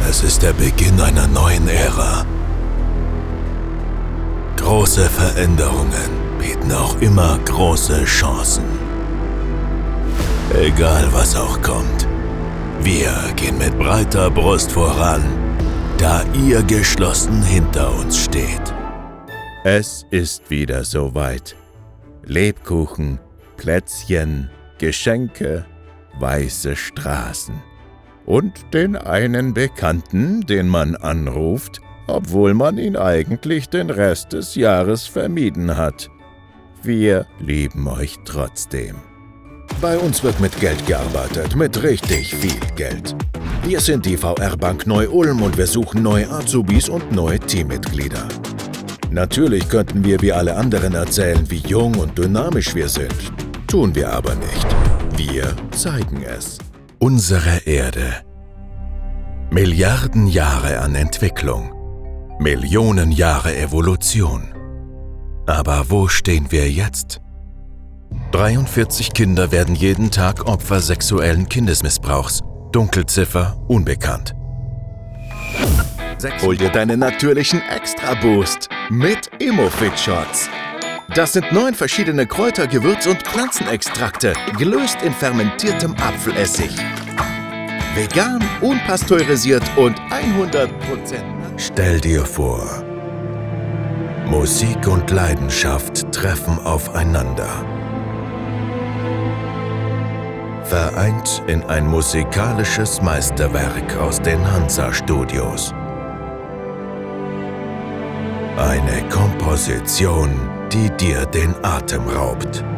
Es ist der Beginn einer neuen Ära. Große Veränderungen bieten auch immer große Chancen. Egal was auch kommt, wir gehen mit breiter Brust voran, da ihr geschlossen hinter uns steht. Es ist wieder soweit. Lebkuchen, Plätzchen, Geschenke, weiße Straßen. Und den einen Bekannten, den man anruft, obwohl man ihn eigentlich den Rest des Jahres vermieden hat. Wir lieben euch trotzdem. Bei uns wird mit Geld gearbeitet, mit richtig viel Geld. Wir sind die VR Bank Neu-Ulm und wir suchen neue Azubis und neue Teammitglieder. Natürlich könnten wir wie alle anderen erzählen, wie jung und dynamisch wir sind. Tun wir aber nicht. Wir zeigen es. Unsere Erde. Milliarden Jahre an Entwicklung. Millionen Jahre Evolution. Aber wo stehen wir jetzt? 43 Kinder werden jeden Tag Opfer sexuellen Kindesmissbrauchs. Dunkelziffer unbekannt. Hol dir deinen natürlichen Extra-Boost mit Immofit-Shots. Das sind 9 verschiedene Kräuter-, Gewürz- und Pflanzenextrakte, gelöst in fermentiertem Apfelessig. Vegan, unpasteurisiert und 100%. Stell dir vor, Musik und Leidenschaft treffen aufeinander. Vereint in ein musikalisches Meisterwerk aus den Hansa-Studios. Eine Komposition, die dir den Atem raubt.